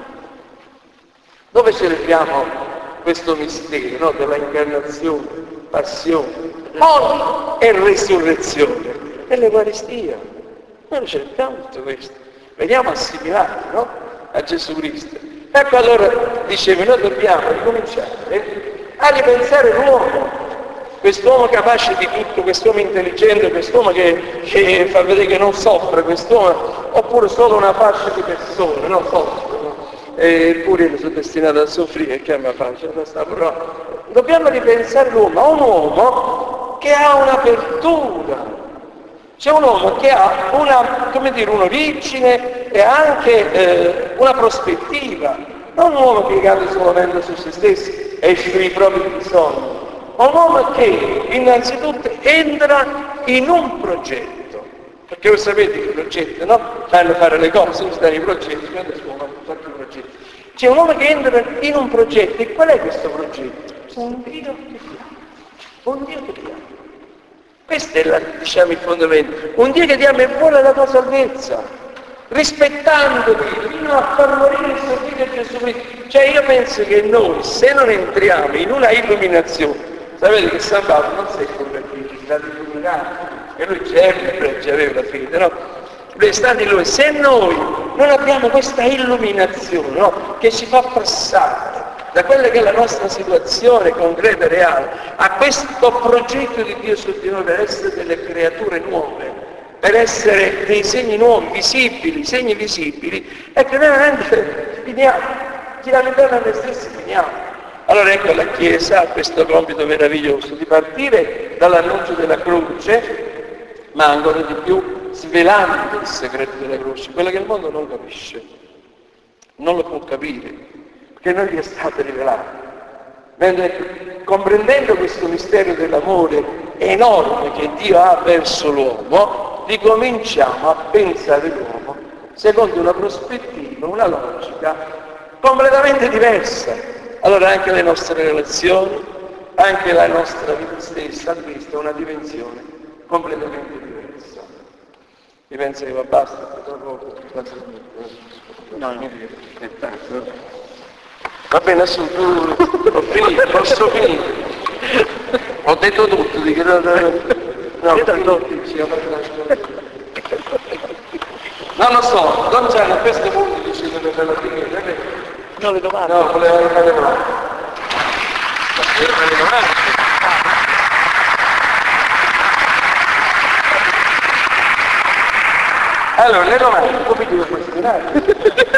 Dove celebriamo questo mistero, no? Della incarnazione, passione, morte e resurrezione? Nell'Eucaristia. Noi lo celebriamo tutto questo. Veniamo assimilati, no? A Gesù Cristo. Ecco allora, dicevo, noi dobbiamo ricominciare a ripensare l'uomo. Quest'uomo capace di tutto, quest'uomo intelligente, quest'uomo che, che fa vedere che non soffre, quest'uomo, oppure solo una fascia di persone, non soffrono, eppure io sono destinato a soffrire, che a me faccia, però dobbiamo ripensare l'uomo a un uomo che ha un'apertura, c'è un uomo che ha una, come dire, un'origine e anche eh, una prospettiva, non un uomo che cade solamente su se stesso e sui propri bisogni, ma un uomo che innanzitutto entra in un progetto, perché voi sapete che i progetti, no? Fanno fare le cose, non stanno i progetti, quando si muovono tutti i progetti. C'è un uomo che entra in un progetto, e qual è questo progetto? Un Dio che ti ama, un Dio che ti ama. Questo è la, diciamo, il fondamento. Un Dio che ti ama e vuole la tua salvezza, rispettandoti fino a far morire il suo figlio Gesù Cristo. Cioè io penso che noi, se non entriamo in una illuminazione, sapete che San Paolo non si è convertito, è stato illuminato, e lui sempre già aveva la fede, no? Lui è stato illuminato. Se noi non abbiamo questa illuminazione, no? Che ci fa passare da quella che è la nostra situazione concreta e reale, a questo progetto di Dio su di noi per essere delle creature nuove, per essere dei segni nuovi, visibili, segni visibili, e che noi veramente finiamo, tiriamo intorno a noi stessi e finiamo. Allora ecco, la Chiesa ha questo compito meraviglioso di partire dall'annuncio della croce, ma ancora di più svelando il segreto della croce, quello che il mondo non capisce, non lo può capire, che non gli è stato rivelato. Mentre comprendendo questo mistero dell'amore enorme che Dio ha verso l'uomo, ricominciamo a pensare l'uomo secondo una prospettiva, una logica completamente diversa. Allora anche le nostre relazioni, anche la nostra vita stessa ha visto una dimensione completamente diversa. Mi penso che va basta?
No, no.
Va bene, adesso tu ho finito, posso finire. Ho detto tutto, di che no, no, non lo so, Don Gianni a questo punto dice delle relative,
no, le domande.
no, voleva fare domande. Voleva fare domande. Allora, le domande, come devo questionare?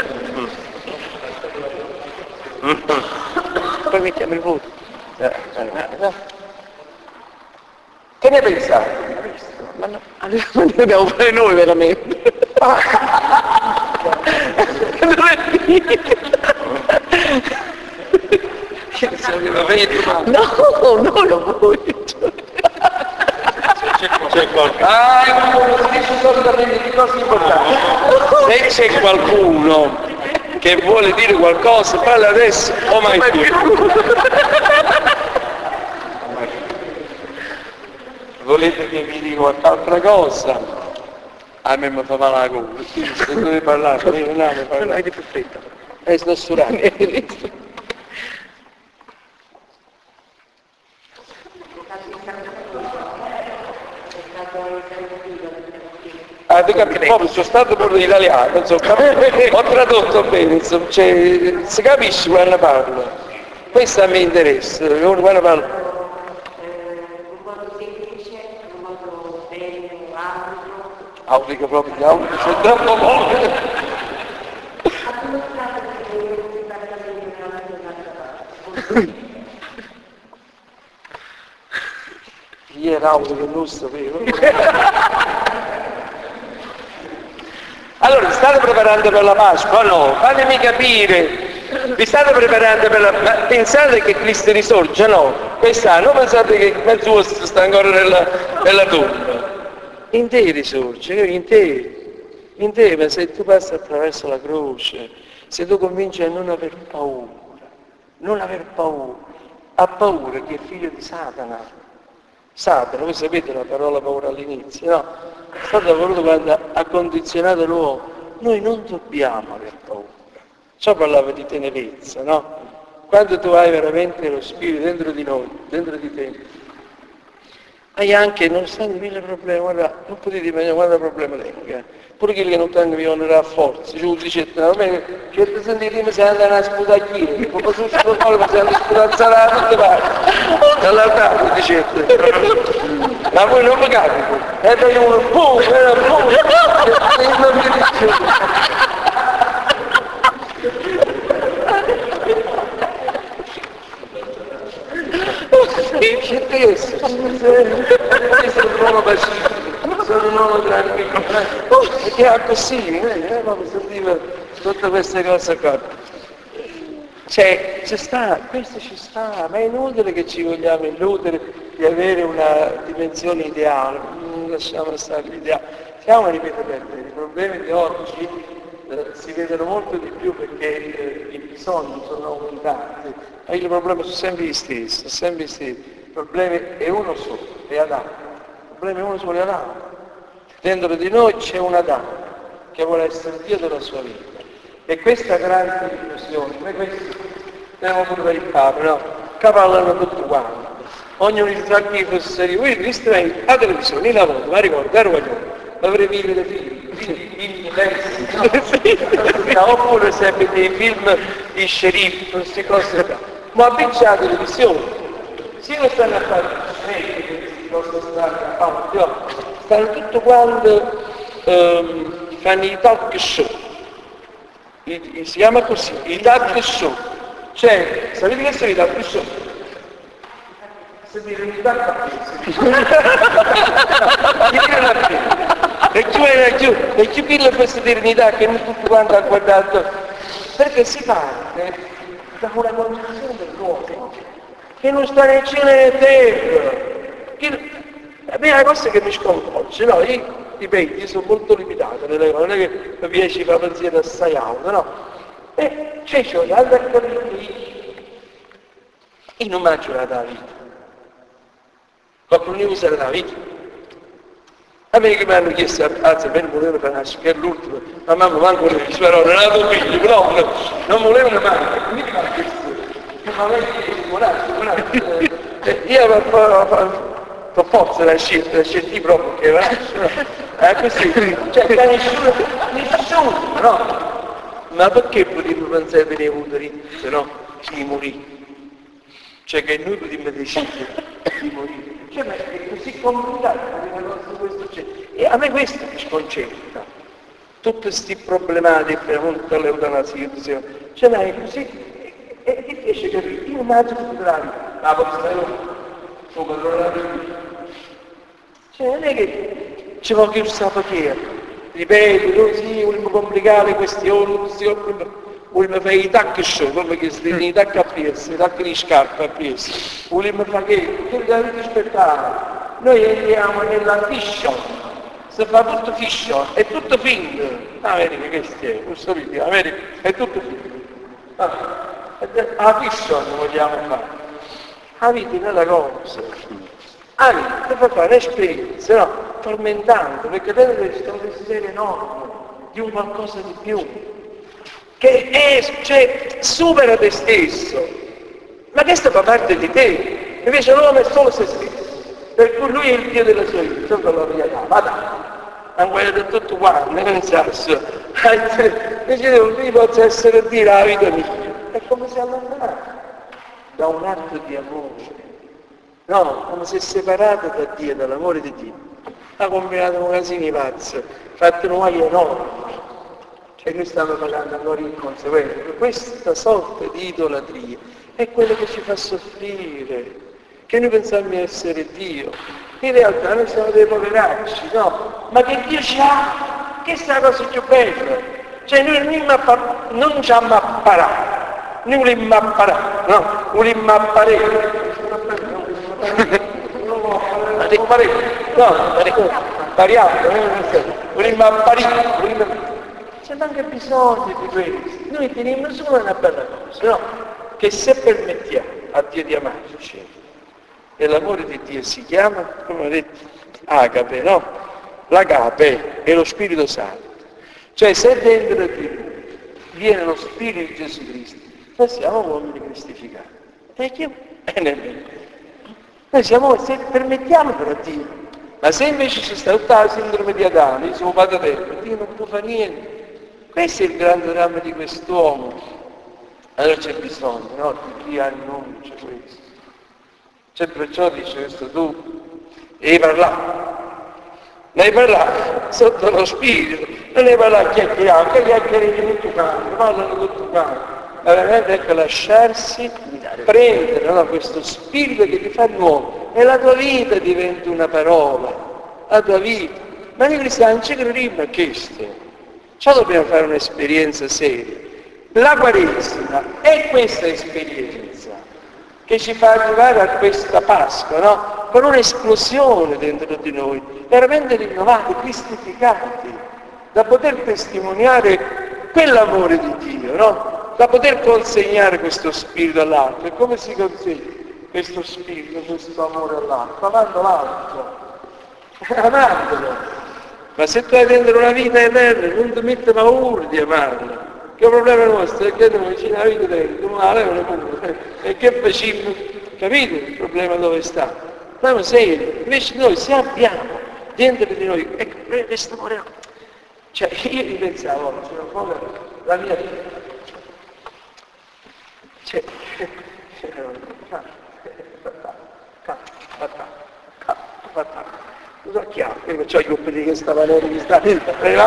Poi mettiamo il voto.
Eh, eh, eh. Che ne pensate?
Ma no, allora noi dobbiamo fare noi veramente. Non è finita. No, no, lo voglio.
C'è qualcuno. Ah, non dice solamente di cose importanti. Se c'è qualcuno che vuole dire qualcosa, parla adesso o mai più. Volete che vi dica qualche cosa? A me mi fa male la gola. Se dovete parlare, non ne
Non hai più fretta.
è snossurato. Ah, tu capisci, proprio sono stato pure in italiano, insomma, ho tradotto bene, insomma, cioè, si capisce quando parlo. Questo a me interessa, quando parlo.
Un modo semplice, un modo bello, ampio.
Audico proprio gli audici, c'è troppo molto.
Ha dimostrato che non si tratta di una giornata.
Chi era audico non sapevo. state preparando per la Pasqua? No, fatemi capire. Vi state preparando per la... Ma pensate che Cristo risorge? No. Quest'anno pensate che mezzo vostro sta ancora nella, nella tomba. In te risorge, in te. In te, ma se tu passi attraverso la croce, se tu cominci a non aver paura, non aver paura, ha paura che è figlio di Satana. Satana, voi sapete la parola paura all'inizio, no? Satana voluto quando ha condizionato l'uomo. Noi non dobbiamo aver paura. Ciò parlava di tenerezza, no? Quando tu hai veramente lo spirito dentro di noi, dentro di te, hai anche, nonostante mille problemi, guarda, non potete immaginare quanto problema tenga. Pure quelli che non tengono vivono a forza, giù dice, no, me, certo sentite se andano a sputacchiere, come su sto cuore se andano a sputazzare da tutte parti, dall'altare dicete, ma voi non mi capita, e poi uno, boom, era boom, e non mi dice. C'è questo, sono un uomo pacifico, sono un uomo tranquillo, perché è così, eh, ma mi sentiva tutte queste cose qua. Cioè, ci sta, questo ci sta, ma è inutile che ci vogliamo illudere di avere una dimensione ideale, non lasciamo stare l'ideale. Siamo, ripeto, i problemi di oggi eh, si vedono molto di più perché eh, i bisogni sono aumentati, ma i problemi sono sempre gli stessi, sono sempre gli stessi. Il problema è uno solo, è Adamo. Il problema è uno solo, è Adamo. Dentro di noi c'è un Adamo che vuole essere Dio della sua vita. E questa grande illusione, come questo, andiamo pure per il Papa, no? Cavallano tutto quanto. Ognuno si sa chi fosse io. Voi viste la televisione, la voto, ma ricordo, ero guaglione, avrei visto dei film, film diversi, no? Oppure sempre dei film di sceriffo, queste cose qua. Ma avvicina la televisione. Se non stanno a fare queste cose strane, stanno tutto quanto, um, fanno i talk show. I, i, si chiama così, i talk show. Cioè, sapete che sono i talk show? Se dire un talk a e più era giù, e più più questa eternità che non tutti quanti ha guardato, perché si parte da una condizione dell'uomo che non sta né cielo né terra. Che, a me è una cosa che mi sconvolge, no? Io, ripeto, io sono molto limitato nelle cose, non è che mi piace fare pensiero assai alto, no? E c'è ciò, andare a capire che io non mangio la vita. Qualcuno usa la vita. A me che mi hanno chiesto, anzi, me ne volevano fare nascere, che è l'ultimo, ma mamma manco le dice, però non avevo figlio, però non volevano mai, mi fa questo. Ma lei io per forza la scelta, la scelta proprio che va, è così, cioè da nessuno, nessuno, no? Ma perché potremmo pensare che ne avuto se no si morì? Cioè che noi potremmo decidere di morire. Cioè ma è così complicato questo c'è. E a me questo mi sconcerta. Tutte queste problematiche, appunto l'eutanasia, cioè ma è così. È difficile capire, io immagino tutti la vita, la vostra sono controllati. Cioè non è che ci vuole chiudere la pachiera, ripeto, noi sì, vogliamo complicare le questioni, vogliamo fare i tacchi show, come che si i tacchi a piezza, i tacchi di scarpe a piezza, vogliamo fare che, che da rispettare. Noi entriamo nella fiction, si fa tutto fiction, è tutto finto. America che stia, questo video, America è tutto finto. Ah. La fiction vogliamo fare, la vita è una cosa, la vita ti fa fare un'esperienza, no? Tormentante, perché dentro c'è un desiderio enorme di un qualcosa di più, che è, cioè, supera te stesso, ma questo fa parte di te, invece l'uomo è solo se stesso, per cui lui è il Dio della sua vita, sopra la realtà, ma dai, non guarda tutto quanto, ne pensasse, invece lui possa essere Dio la vita mia. È come se allontanato da un atto di amore, no, come se separato da Dio, dall'amore di Dio. Ha combinato un casino pazzo, fatto un guaio enorme, cioè noi stiamo parlando ancora in conseguenza. Questa sorta di idolatria è quello che ci fa soffrire, che noi pensiamo di essere Dio. In realtà noi siamo dei poveracci, no? Ma che Dio ci ha? Che è la cosa più bella? Cioè noi non ci abbiamo apparato, noi vogliamo apparare, no? Vogliamo apparare. No, pariamo, vogliamo apparire. C'è anche bisogno di questo. Noi teniamo solo una bella cosa, no? Che se permettiamo a Dio di amarci, e l'amore di Dio si chiama, come ho detto, agape, no? L'agape è lo Spirito Santo. Cioè se dentro di noi viene lo Spirito di Gesù Cristo, noi siamo uomini cristificati. E che è nemmeno. Noi siamo, se permettiamo però a Dio. Ma se invece c'è stata tutta la sindrome di Adamo, io sono padre, Dio non può fare niente. Questo è il grande dramma di quest'uomo. Allora c'è bisogno, no? Di chi annuncia questo. C'è perciò dice questo, tu devi parlare. Ne parlare sotto lo spirito, non ne parlare chiacchierare, che chiacchiere di tutto canto, parlano tutto canto. Ma veramente ecco lasciarsi prendere, no? Questo spirito che ti fa nuovo. E la tua vita diventa una parola, la tua vita. Ma noi cristiani non ci crediamo a questo. Ciò dobbiamo fare un'esperienza seria. La Quaresima è questa esperienza che ci fa arrivare a questa Pasqua, no? Con un'esplosione dentro di noi, veramente rinnovati, cristificati, da poter testimoniare quell'amore di Dio, no? Da poter consegnare questo spirito all'altro. E come si consegna questo spirito, questo amore all'altro? Amando l'altro, amandolo. Ma se tu hai dentro una vita eterna, non ti mette paura di amarla. Che il problema nostro è che noi ci la vita dentro, male non è paura. E che facciamo? Capite il problema dove sta? Siamo seri. Invece noi se abbiamo dentro di noi, ecco, questo amore. Cioè, io ripensavo, c'era un po' la mia vita. Cioè, cosa chiamo? Io faccio gli oppidi che stavano che sta il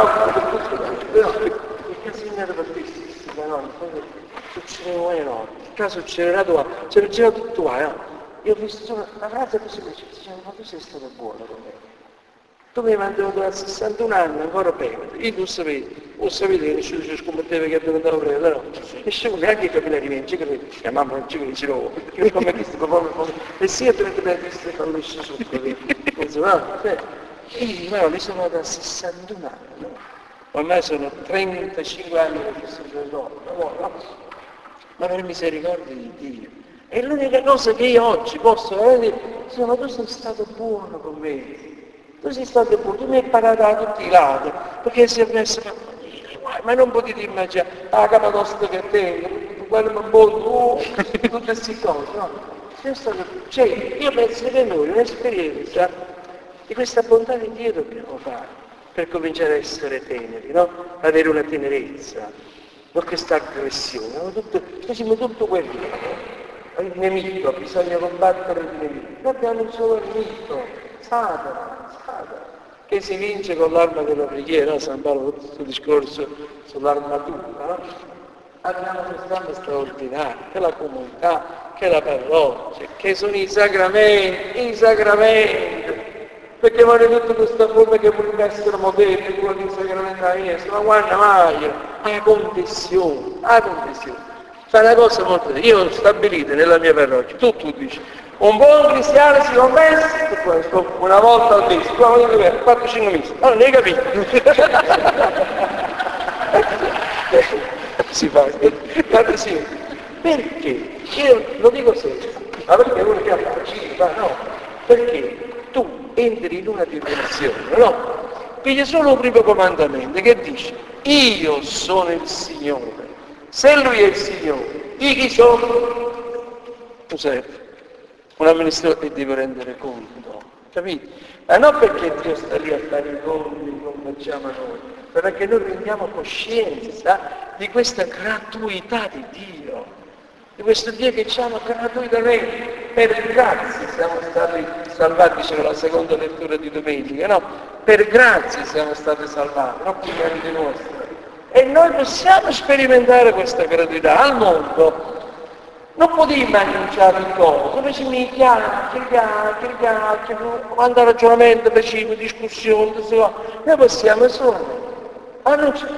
casino era bellissimo, no? Succedeva enorme, il caso succederà qua, c'era girato tutto qua, no? Io ho visto solo una frase così mi diceva, ma tu sei stato buono con me. Tu mi hai mantenuto a sessantuno anni, ancora peggio. Io non sapevo, non sapevo che nessuno ci scommetteva che diventava prete, no? Nessuno neanche i capillari miei, ci credo. La mamma non ci crede, perché come questo papà mi fa. E sì, è perché per questo fa l'uscio sotto, penso, no? E io, ma mi sono andato a sessantuno anni, no? Ormai sono trentacinque anni che sono no, no, ma per misericordia di Dio. E l'unica cosa che io oggi posso dire, ma tu sei stato buono con me. Tu sei stato buono, tu mi hai imparato da tutti i lati, perché si è messo a ma non potete immaginare, la capa nostra che te, quello è buono, tutte queste cose, no? Cioè, io penso che noi un'esperienza di questa bontà di Dio dobbiamo fare, per cominciare a essere teneri, no? Avere una tenerezza, non questa aggressione, no? Tutto, noi siamo tutto quello, il nemico, bisogna combattere il nemico, noi abbiamo un solo nemico, Satana, Satana, che si vince con l'arma della preghiera, no? San Paolo tutto questo discorso sull'armatura, no? Abbiamo quest'arma straordinaria, che è la comunità, che è la parrocchia, che sono i sacramenti, i sacramenti, perché vuole tutta questa forma che vuole essere moderna, quello che i sacramenti alla Chiesa, ma guarda mai, la confessione, la confessione. Fa una cosa molto, io ho stabilito nella mia parrocchia, tu, tu dici, un buon cristiano si confessa una volta al mese, due volte al mese, quattro cinque mesi. Allora, ne hai capito? Si fa, guarda sì. Perché? Io lo dico sempre, ma perché uno che ha fatto, no? Perché tu entri in una dimensione, no? Pigli solo un primo comandamento che dice, io sono il Signore. Se Lui è il Signore, io chi sono? Tu sei un amministratore e devo rendere conto, capito? Ma non perché Dio sta lì a fare i conti come facciamo noi, ma perché noi prendiamo coscienza di questa gratuità di Dio, di questo Dio che ci ama gratuitamente, per grazia siamo stati salvati, diceva la seconda lettura di domenica, no? Per grazia siamo stati salvati, non per merito nostro. E noi possiamo sperimentare questa gratuità al mondo. Non potremmo annunciare il cose, come si mi chiacchiere, chiacchiere, chiacchiere, quando ragionamento facciamo, discussione, noi possiamo solo annunciare.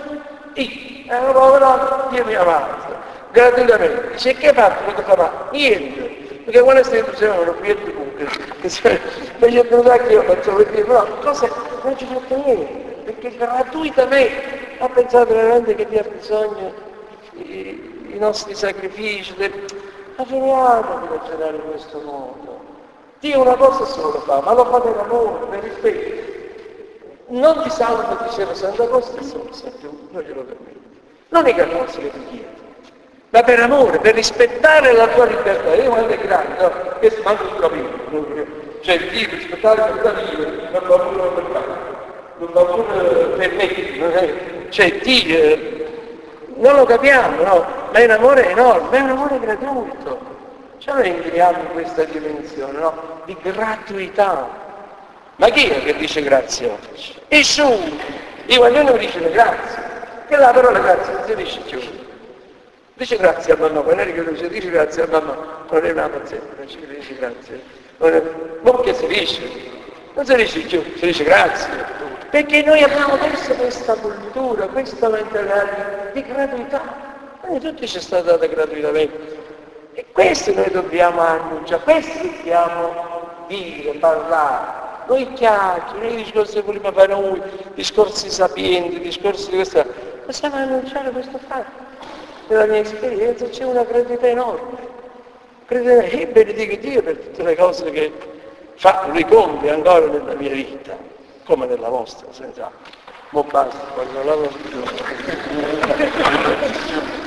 io ero povero, Dio mi avanza, gratuitamente. Dice, che hai fatto? Cosa fa? Niente. Perché quando stai dicendo non più di comunque, mi è venuto anche io faccio vedere, però cosa? Non ci ho fatto niente, perché gratuitamente ha pensato veramente che Dio ha bisogno i, i nostri sacrifici, del... ma finiamo di ragionare in questo modo. Dio una cosa solo fa, ma lo fa per amore, per rispetto. Non ti salva, diceva Sant'Agostino, solo, più, non glielo permetto. L'unica cosa che ti chiedo, ma per amore, per rispettare la tua libertà. Io quando è grande, no? Questo manco lo capisco. Cioè, Dio rispettare la libertà di vivere, non va pure per fare, non va pure per me, non è. Cioè, Dio, non lo capiamo, no? Ma è un amore enorme, è un amore gratuito. Cioè, noi entriamo in questa dimensione, no? Di gratuità. Ma chi è che dice grazie oggi? Gesù! Io voglio non dice grazie. Che la parola grazie non si dice più. Dice grazie a mamma, non è che dice, dice grazie a mamma, non è una pazienza, non ci dice grazie. Non che si dice? Non si dice più, si dice grazie. Perché noi abbiamo perso questa cultura, questa mentalità di gratuità. Quindi tutto ci è stato dato gratuitamente. E questo noi dobbiamo annunciare, questo dobbiamo dire, parlare. Noi chiacchiere, noi discorsi che vogliamo fare noi, discorsi sapienti, discorsi di questa... Possiamo annunciare questo fatto. Nella mia esperienza c'è una gratuità enorme. E benedico Dio per tutte le cose che fa, lui compie ancora nella mia vita, come nella vostra, senz'altro. Mo basta, quando lavoro.